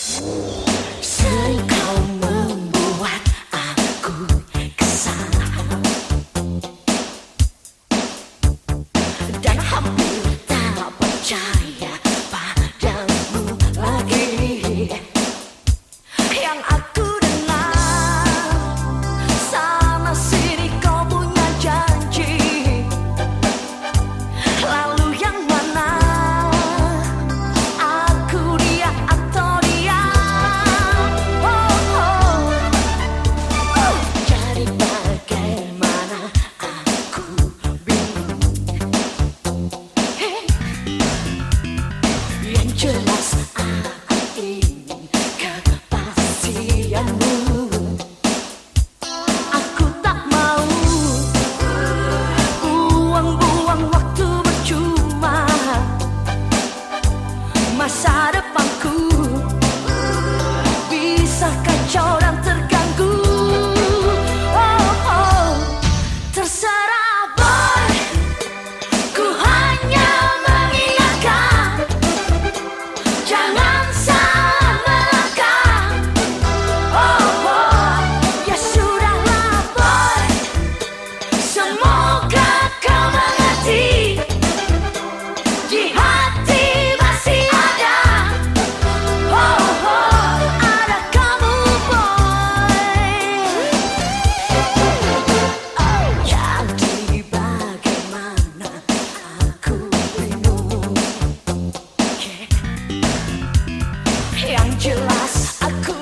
Sering kau membuat aku kesal dan hampir tak percaya padamu lagi. Yang aku dengar sana sini kau punya janji. Lalu yang mana? Aku dia atau dia? Jadi bagaimana aku bingung. Yang jelas aku ingin kepastianmu. Aku tak mau buang-buang waktu percuma. Masa depanku bisa kacau dan terganggu. Terserah boy, ku hanya mengingatkan, jangan salah melangkah. Ya sudahlah boy, semoga kau mengerti. Di hati masih ada, ada kamu boy. Jadi bagaimana aku bingung. Yang jelas aku